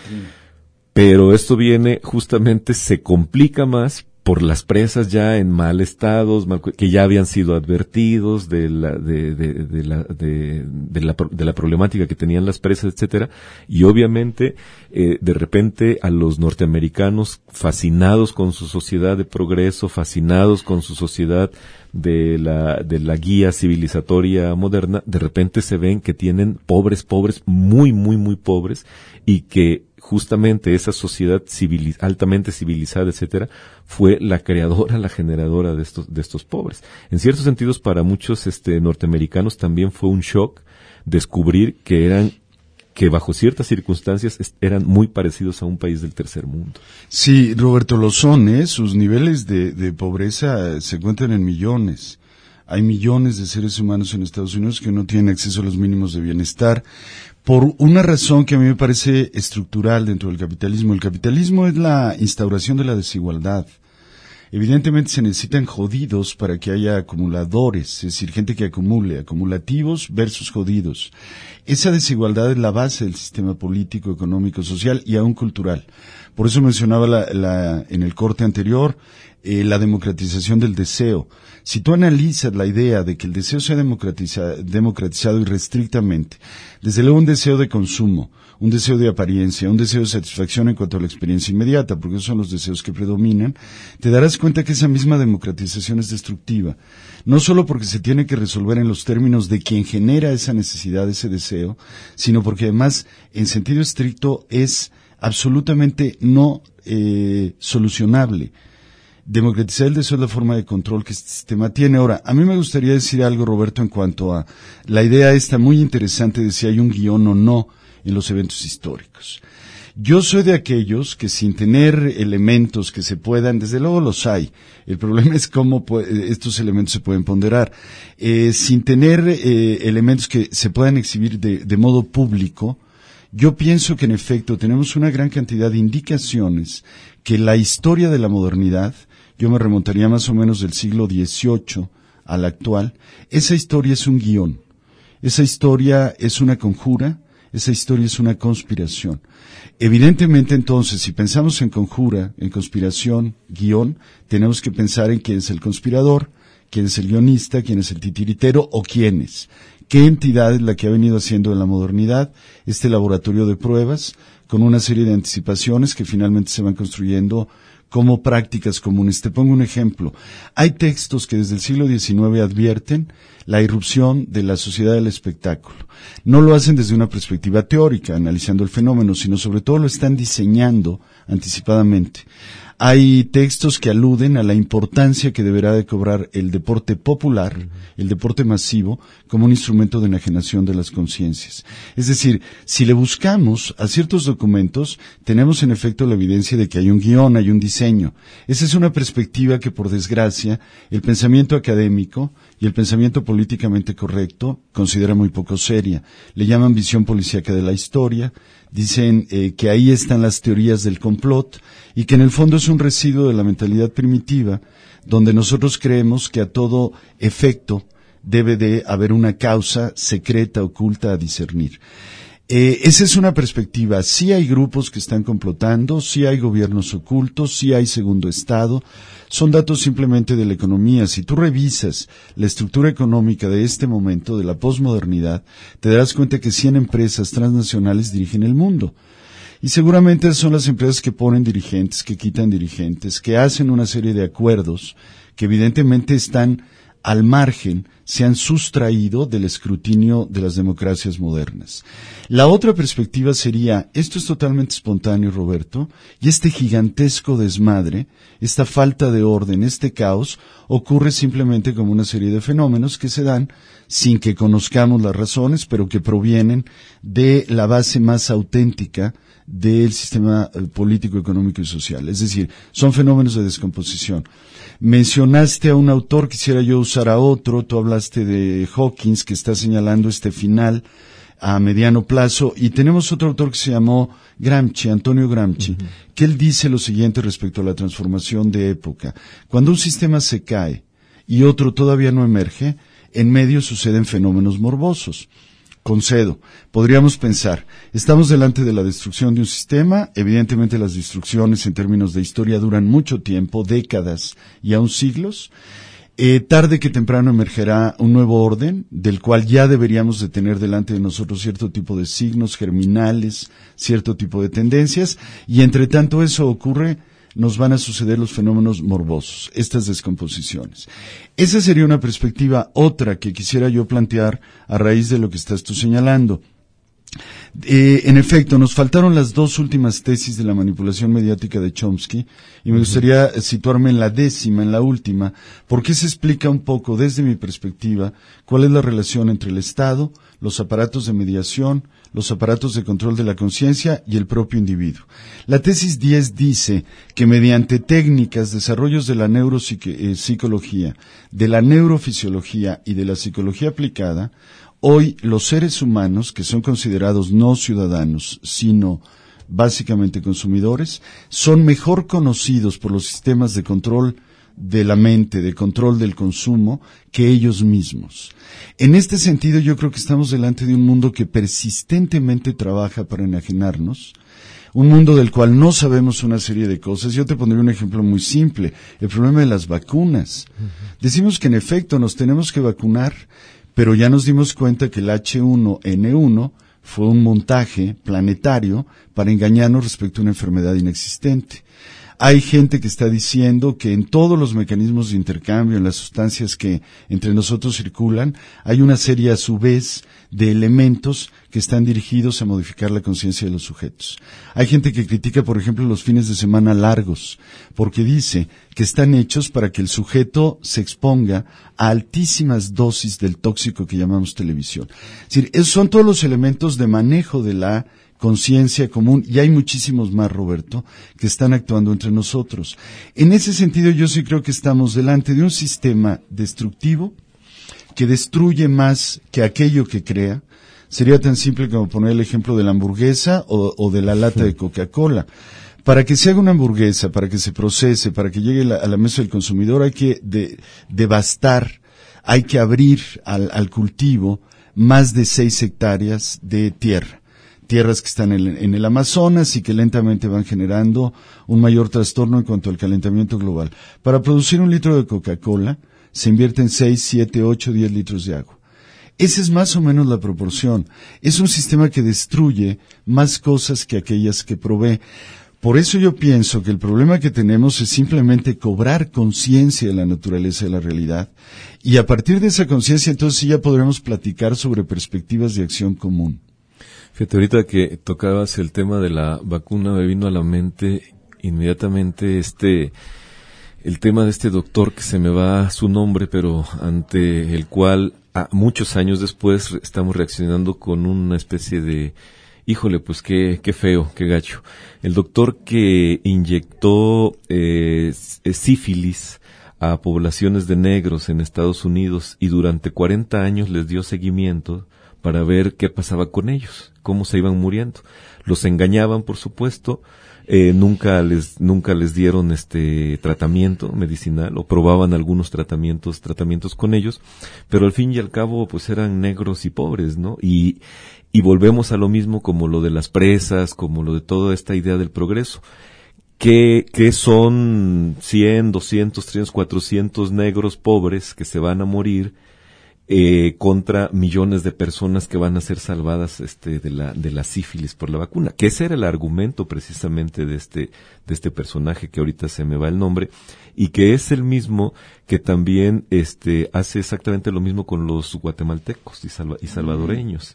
pero esto viene justamente, se complica más por las presas ya en mal estado, que ya habían sido advertidos de la de de, de la de, de la de la problemática que tenían las presas, etcétera, y obviamente eh, de repente a los norteamericanos, fascinados con su sociedad de progreso, fascinados con su sociedad de la de la guía civilizatoria moderna, de repente se ven que tienen pobres pobres muy muy muy pobres, y que justamente esa sociedad civil, altamente civilizada, etcétera, fue la creadora, la generadora de estos de estos pobres. En ciertos sentidos, para muchos este norteamericanos también fue un shock descubrir que eran que bajo ciertas circunstancias eran muy parecidos a un país del tercer mundo. Sí, Roberto, lo son, ¿eh? Sus niveles de, de pobreza se cuentan en millones. Hay millones de seres humanos en Estados Unidos que no tienen acceso a los mínimos de bienestar, por una razón que a mí me parece estructural dentro del capitalismo. El capitalismo es la instauración de la desigualdad. Evidentemente se necesitan jodidos para que haya acumuladores, es decir, gente que acumule, acumulativos versus jodidos. Esa desigualdad es la base del sistema político, económico, social y aún cultural. Por eso mencionaba la, la, en el corte anterior eh, la democratización del deseo. Si tú analizas la idea de que el deseo sea democratiza, democratizado irrestrictamente, desde luego un deseo de consumo, un deseo de apariencia, un deseo de satisfacción en cuanto a la experiencia inmediata, porque esos son los deseos que predominan, te darás cuenta que esa misma democratización es destructiva. No solo porque se tiene que resolver en los términos de quien genera esa necesidad, ese deseo, sino porque además, en sentido estricto, es absolutamente no eh, solucionable. Democratizar el deseo es la forma de control que este sistema tiene. Ahora, a mí me gustaría decir algo, Roberto, en cuanto a la idea esta muy interesante de si hay un guión o no en los eventos históricos. Yo soy de aquellos que sin tener elementos que se puedan, desde luego los hay, el problema es cómo estos elementos se pueden ponderar, eh, sin tener eh, elementos que se puedan exhibir de, de modo público, yo pienso que en efecto tenemos una gran cantidad de indicaciones que la historia de la modernidad, yo me remontaría más o menos del siglo dieciocho al actual, esa historia es un guión, esa historia es una conjura, esa historia es una conspiración. Evidentemente, entonces, si pensamos en conjura, en conspiración, guión, tenemos que pensar en quién es el conspirador, quién es el guionista, quién es el titiritero o quiénes. ¿Qué entidad es la que ha venido haciendo en la modernidad este laboratorio de pruebas con una serie de anticipaciones que finalmente se van construyendo como prácticas comunes? Te pongo un ejemplo. Hay textos que desde el siglo diecinueve advierten la irrupción de la sociedad del espectáculo. No lo hacen desde una perspectiva teórica, analizando el fenómeno, sino sobre todo lo están diseñando anticipadamente. Hay textos que aluden a la importancia que deberá de cobrar el deporte popular, el deporte masivo, como un instrumento de enajenación de las conciencias. Es decir, si le buscamos a ciertos documentos, tenemos en efecto la evidencia de que hay un guión, hay un diseño. Esa es una perspectiva que, por desgracia, el pensamiento académico y el pensamiento políticamente correcto considera muy poco seria. Le llaman visión policíaca de la historia, dicen eh, que ahí están las teorías del complot y que en el fondo es un residuo de la mentalidad primitiva donde nosotros creemos que a todo efecto debe de haber una causa secreta, oculta a discernir. Eh, esa es una perspectiva. Sí hay grupos que están complotando, sí hay gobiernos ocultos, sí hay segundo estado. Son datos simplemente de la economía. Si tú revisas la estructura económica de este momento, de la posmodernidad, te darás cuenta que cien empresas transnacionales dirigen el mundo. Y seguramente son las empresas que ponen dirigentes, que quitan dirigentes, que hacen una serie de acuerdos que evidentemente están al margen, se han sustraído del escrutinio de las democracias modernas. La otra perspectiva sería, esto es totalmente espontáneo, Roberto, y este gigantesco desmadre, esta falta de orden, este caos, ocurre simplemente como una serie de fenómenos que se dan sin que conozcamos las razones, pero que provienen de la base más auténtica del sistema político, económico y social. Es decir, son fenómenos de descomposición. Mencionaste a un autor, quisiera yo usar a otro, tú hablaste de Hawkins, que está señalando este final a mediano plazo, y tenemos otro autor que se llamó Gramsci, Antonio Gramsci, uh-huh. que él dice lo siguiente respecto a la transformación de época. Cuando un sistema se cae y otro todavía no emerge, en medio suceden fenómenos morbosos. Concedo, podríamos pensar, estamos delante de la destrucción de un sistema, evidentemente las destrucciones en términos de historia duran mucho tiempo, décadas y aún siglos, eh, tarde que temprano emergerá un nuevo orden, del cual ya deberíamos de tener delante de nosotros cierto tipo de signos germinales, cierto tipo de tendencias, y entre tanto eso ocurre, nos van a suceder los fenómenos morbosos, estas descomposiciones. Esa sería una perspectiva. Otra que quisiera yo plantear a raíz de lo que estás tú señalando. Eh, en efecto, nos faltaron las dos últimas tesis de la manipulación mediática de Chomsky, y me gustaría situarme en la décima, en la última, porque se explica un poco, desde mi perspectiva, cuál es la relación entre el Estado, los aparatos de mediación, los aparatos de control de la conciencia y el propio individuo. La tesis diez dice que mediante técnicas, desarrollos de la neuropsicología, de la neurofisiología y de la psicología aplicada, hoy los seres humanos, que son considerados no ciudadanos, sino básicamente consumidores, son mejor conocidos por los sistemas de control de la mente, de control del consumo, que ellos mismos. En este sentido, yo creo que estamos delante de un mundo que persistentemente trabaja para enajenarnos, un mundo del cual no sabemos una serie de cosas. Yo te pondré un ejemplo muy simple, el problema de las vacunas. Uh-huh. Decimos que en efecto nos tenemos que vacunar, pero ya nos dimos cuenta que el hache uno ene uno fue un montaje planetario para engañarnos respecto a una enfermedad inexistente. Hay gente que está diciendo que en todos los mecanismos de intercambio, en las sustancias que entre nosotros circulan, hay una serie a su vez de elementos que están dirigidos a modificar la conciencia de los sujetos. Hay gente que critica, por ejemplo, los fines de semana largos, porque dice que están hechos para que el sujeto se exponga a altísimas dosis del tóxico que llamamos televisión. Es decir, esos son todos los elementos de manejo de la conciencia común, y hay muchísimos más, Roberto, que están actuando entre nosotros. En ese sentido, yo sí creo que estamos delante de un sistema destructivo que destruye más que aquello que crea. Sería tan simple como poner el ejemplo de la hamburguesa o, o de la lata de Coca-Cola. Para que se haga una hamburguesa, para que se procese, para que llegue la, a la mesa del consumidor, hay que de, devastar, hay que abrir al, al cultivo más de seis hectáreas de tierra. Tierras que están en, en el Amazonas y que lentamente van generando un mayor trastorno en cuanto al calentamiento global. Para producir un litro de Coca-Cola se invierten seis, siete, ocho, diez litros de agua. Esa es más o menos la proporción. Es un sistema que destruye más cosas que aquellas que provee. Por eso yo pienso que el problema que tenemos es simplemente cobrar conciencia de la naturaleza de la realidad, y a partir de esa conciencia entonces sí ya podremos platicar sobre perspectivas de acción común. Fíjate, ahorita que tocabas el tema de la vacuna, me vino a la mente inmediatamente este, el tema de este doctor que se me va su nombre, pero ante el cual a muchos años después estamos reaccionando con una especie de, híjole, pues qué, qué feo, qué gacho. El doctor que inyectó eh, sífilis a poblaciones de negros en Estados Unidos y durante cuarenta años les dio seguimiento para ver qué pasaba con ellos, cómo se iban muriendo. Los engañaban, por supuesto, eh, nunca les nunca les dieron este tratamiento medicinal o probaban algunos tratamientos tratamientos con ellos, pero al fin y al cabo pues eran negros y pobres, ¿no? Y y volvemos a lo mismo como lo de las presas, como lo de toda esta idea del progreso. Que, que son cien, doscientos, trescientos, cuatrocientos negros pobres que se van a morir eh, contra millones de personas que van a ser salvadas este, de la de la sífilis por la vacuna, que ese era el argumento precisamente de este de este personaje que ahorita se me va el nombre, y que es el mismo que también este hace exactamente lo mismo con los guatemaltecos y, salva, y salvadoreños.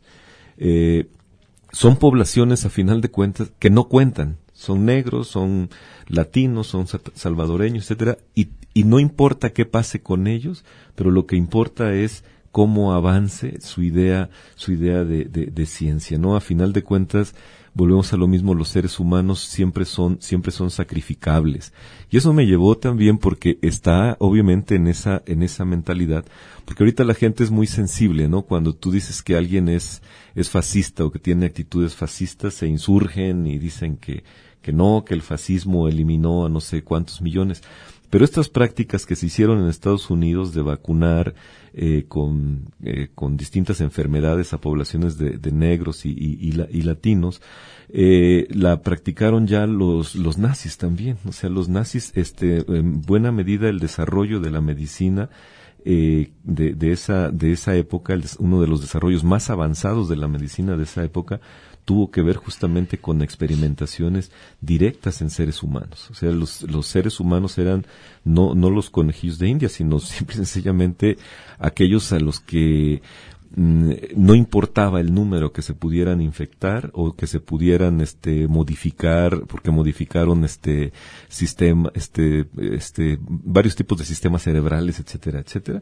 Eh, son poblaciones a final de cuentas que no cuentan, son negros, son latinos, son salvadoreños, etcétera, y, y no importa qué pase con ellos, pero lo que importa es cómo avance su idea, su idea de, de, de ciencia, ¿no? A final de cuentas, volvemos a lo mismo, los seres humanos siempre son, siempre son sacrificables. Y eso me llevó también porque está obviamente en esa, en esa mentalidad, porque ahorita la gente es muy sensible, ¿no? Cuando tú dices que alguien es, es fascista o que tiene actitudes fascistas, se insurgen y dicen que, que no, que el fascismo eliminó a no sé cuántos millones. Pero estas prácticas que se hicieron en Estados Unidos de vacunar eh, con, eh, con distintas enfermedades a poblaciones de, de negros y, y, y, la, y latinos, eh, la practicaron ya los, los nazis también. O sea, los nazis, este, en buena medida el desarrollo de la medicina eh, de, de esa, de esa época, el, uno de los desarrollos más avanzados de la medicina de esa época, tuvo que ver justamente con experimentaciones directas en seres humanos. O sea, los, los seres humanos eran no, no los conejillos de India, sino simple y sencillamente aquellos a los que mmm, no importaba el número que se pudieran infectar o que se pudieran este modificar, porque modificaron este sistema, este, este, varios tipos de sistemas cerebrales, etcétera, etcétera.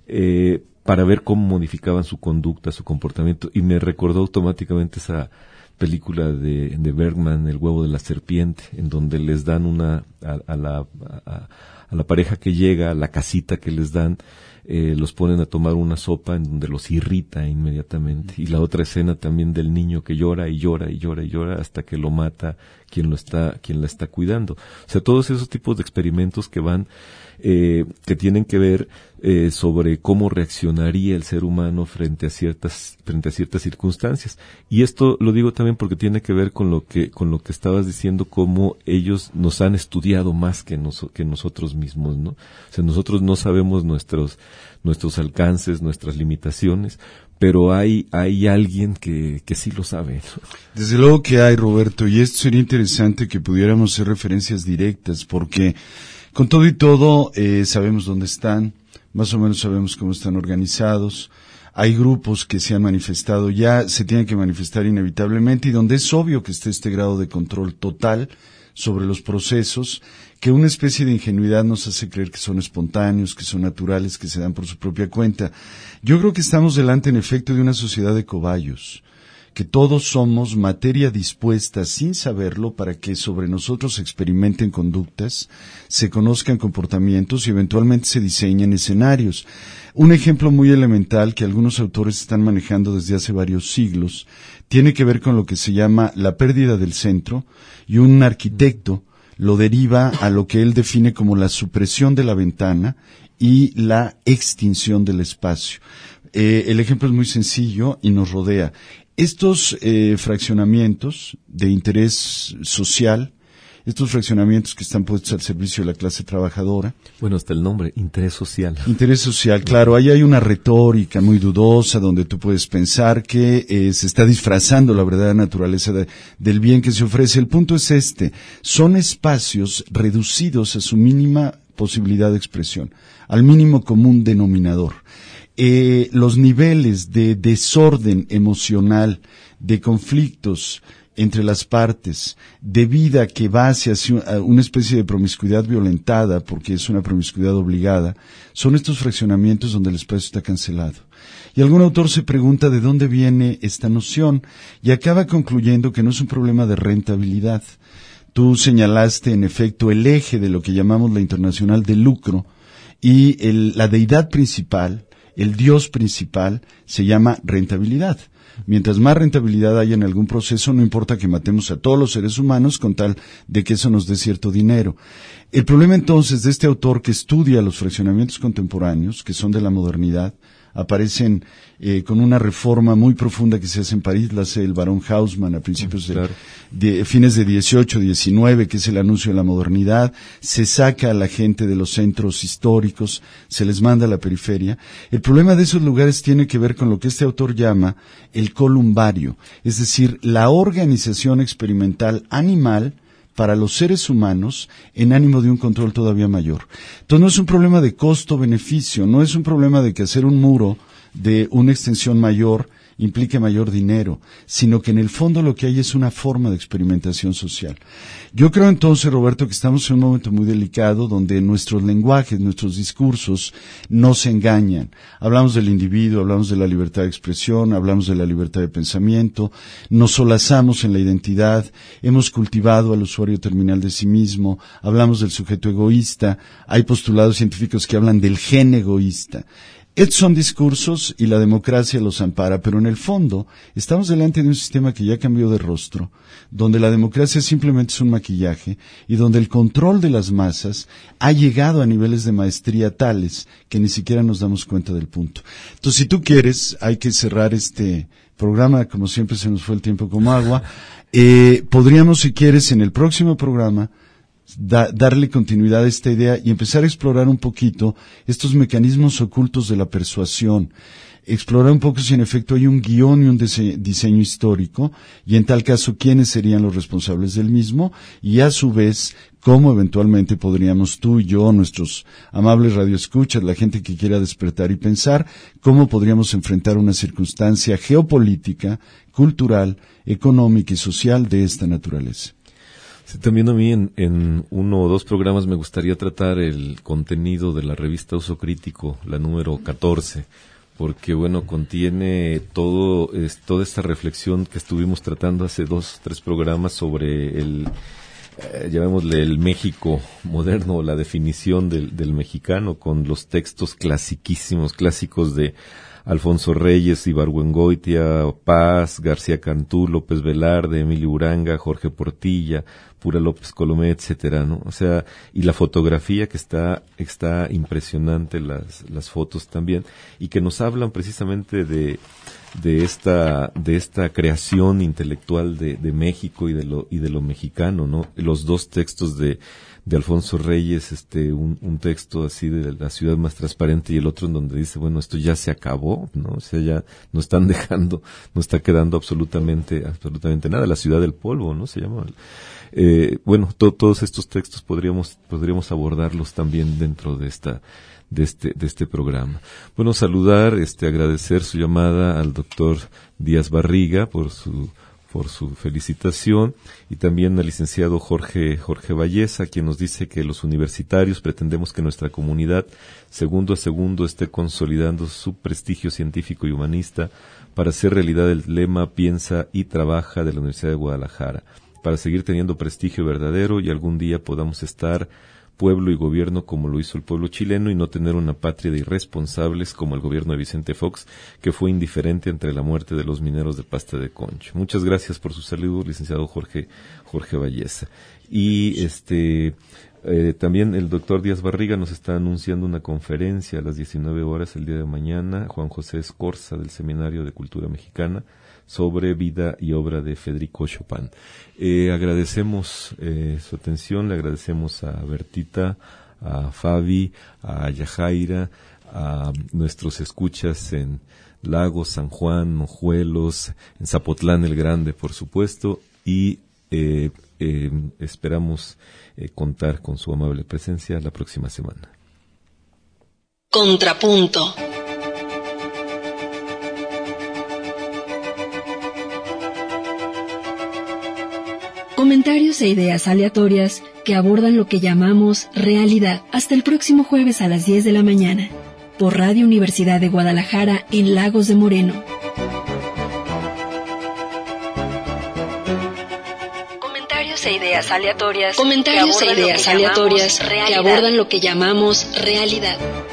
Eh, para ver cómo modificaban su conducta, su comportamiento, y me recordó automáticamente esa película de, de Bergman, El huevo de la serpiente, en donde les dan una, a, a la, a, a la pareja que llega, a la casita que les dan, eh, los ponen a tomar una sopa en donde los irrita inmediatamente, y la otra escena también del niño que llora y llora y llora y llora hasta que lo mata quien lo está, quien la está cuidando. O sea, todos esos tipos de experimentos que van, eh, que tienen que ver eh, sobre cómo reaccionaría el ser humano frente a ciertas, frente a ciertas circunstancias. Y esto lo digo también porque tiene que ver con lo que, con lo que estabas diciendo, cómo ellos nos han estudiado más que, nos, que nosotros mismos, ¿no? O sea, nosotros no sabemos nuestros, nuestros alcances, nuestras limitaciones, pero hay, hay alguien que, que sí lo sabe, ¿no? Desde luego que hay, Roberto, y esto sería interesante que pudiéramos hacer referencias directas, porque con todo y todo eh, sabemos dónde están, más o menos sabemos cómo están organizados, hay grupos que se han manifestado ya, se tienen que manifestar inevitablemente, y donde es obvio que esté este grado de control total sobre los procesos, que una especie de ingenuidad nos hace creer que son espontáneos, que son naturales, que se dan por su propia cuenta. Yo creo que estamos delante, en efecto, de una sociedad de cobayos, que todos somos materia dispuesta, sin saberlo, para que sobre nosotros se experimenten conductas, se conozcan comportamientos y eventualmente se diseñen escenarios. Un ejemplo muy elemental que algunos autores están manejando desde hace varios siglos tiene que ver con lo que se llama la pérdida del centro, y un arquitecto lo deriva a lo que él define como la supresión de la ventana y la extinción del espacio. Eh, el ejemplo es muy sencillo y nos rodea. Estos eh, fraccionamientos de interés social, estos fraccionamientos que están puestos al servicio de la clase trabajadora. Bueno, hasta el nombre, interés social. Interés social, claro. Ahí hay una retórica muy dudosa donde tú puedes pensar que eh, se está disfrazando la verdadera naturaleza de, del bien que se ofrece. El punto es este: son espacios reducidos a su mínima posibilidad de expresión, al mínimo común denominador. Eh, los niveles de desorden emocional, de conflictos entre las partes, de vida que va hacia una especie de promiscuidad violentada, porque es una promiscuidad obligada, son estos fraccionamientos donde el espacio está cancelado. Y algún autor se pregunta de dónde viene esta noción, y acaba concluyendo que no es un problema de rentabilidad. Tú señalaste, en efecto, el eje de lo que llamamos la internacional de lucro, y el, la deidad principal, el Dios principal, se llama rentabilidad. Mientras más rentabilidad haya en algún proceso, no importa que matemos a todos los seres humanos con tal de que eso nos dé cierto dinero. El problema entonces de este autor que estudia los fraccionamientos contemporáneos, que son de la modernidad, aparecen eh, con una reforma muy profunda que se hace en París, la hace el barón Haussmann a principios de, claro. de fines de dieciocho, diecinueve, que es el anuncio de la modernidad. Se saca a la gente de los centros históricos, se les manda a la periferia. El problema de esos lugares tiene que ver con lo que este autor llama el columbario, es decir, la organización experimental animal para los seres humanos en ánimo de un control todavía mayor. Entonces no es un problema de costo-beneficio, no es un problema de que hacer un muro de una extensión mayor implique mayor dinero, sino que en el fondo lo que hay es una forma de experimentación social. Yo creo entonces, Roberto, que estamos en un momento muy delicado donde nuestros lenguajes, nuestros discursos no se engañan. Hablamos del individuo, hablamos de la libertad de expresión, hablamos de la libertad de pensamiento, nos solazamos en la identidad, hemos cultivado al usuario terminal de sí mismo, hablamos del sujeto egoísta, hay postulados científicos que hablan del gen egoísta. Estos son discursos y la democracia los ampara, pero en el fondo estamos delante de un sistema que ya cambió de rostro, donde la democracia simplemente es un maquillaje y donde el control de las masas ha llegado a niveles de maestría tales que ni siquiera nos damos cuenta del punto. Entonces, si tú quieres, hay que cerrar este programa, como siempre se nos fue el tiempo como agua. Eh, podríamos, si quieres, en el próximo programa Da, darle continuidad a esta idea y empezar a explorar un poquito estos mecanismos ocultos de la persuasión, explorar un poco si en efecto hay un guión y un dise- diseño histórico, y en tal caso quiénes serían los responsables del mismo, y a su vez cómo eventualmente podríamos tú y yo, nuestros amables radioescuchas, la gente que quiera despertar y pensar, cómo podríamos enfrentar una circunstancia geopolítica, cultural, económica y social de esta naturaleza. Sí, también a mí en, en uno o dos programas me gustaría tratar el contenido de la revista Uso Crítico, la número catorce, porque bueno, contiene todo es, toda esta reflexión que estuvimos tratando hace dos, tres programas sobre el, eh, llamémosle el México moderno, la definición del, del mexicano, con los textos clasiquísimos, clásicos de Alfonso Reyes, Ibargüengoitia, Paz, García Cantú, López Velarde, Emilio Uranga, Jorge Portilla, Pura López Colomé, etcétera, ¿no? O sea, y la fotografía que está está impresionante, las las fotos también, y que nos hablan precisamente de de esta de esta creación intelectual de de México y de lo y de lo mexicano, ¿no? Los dos textos de de Alfonso Reyes, este un, un texto así de la ciudad más transparente y el otro en donde dice, bueno, esto ya se acabó, ¿no? O sea, ya no están dejando, no está quedando absolutamente absolutamente nada, la ciudad del polvo, ¿no? Se llama. Eh, bueno, to, todos estos textos podríamos podríamos abordarlos también dentro de esta de este de este programa. Bueno, saludar, este agradecer su llamada al doctor Díaz Barriga por su por su felicitación, y también al licenciado Jorge Jorge Valleza, quien nos dice que los universitarios pretendemos que nuestra comunidad segundo a segundo esté consolidando su prestigio científico y humanista para hacer realidad el lema Piensa y Trabaja de la Universidad de Guadalajara, para seguir teniendo prestigio verdadero y algún día podamos estar pueblo y gobierno como lo hizo el pueblo chileno y no tener una patria de irresponsables como el gobierno de Vicente Fox, que fue indiferente ante la muerte de los mineros de Pasta de Concho. Muchas gracias por su saludo, licenciado Jorge Jorge Valleza. Y este eh, también el doctor Díaz Barriga nos está anunciando una conferencia a las diecinueve horas el día de mañana, Juan José Escorza del Seminario de Cultura Mexicana, sobre vida y obra de Federico Chopin. Eh, agradecemos eh, su atención, le agradecemos a Bertita, a Fabi, a Yajaira, a nuestros escuchas en Lagos, San Juan, Mojuelos, en Zapotlán el Grande, por supuesto, y eh, eh, esperamos eh, contar con su amable presencia la próxima semana. Contrapunto. Comentarios e ideas aleatorias que abordan lo que llamamos realidad. Hasta el próximo jueves a las diez de la mañana, por Radio Universidad de Guadalajara en Lagos de Moreno. Comentarios e ideas aleatorias. Comentarios e ideas aleatorias que abordan lo que llamamos realidad.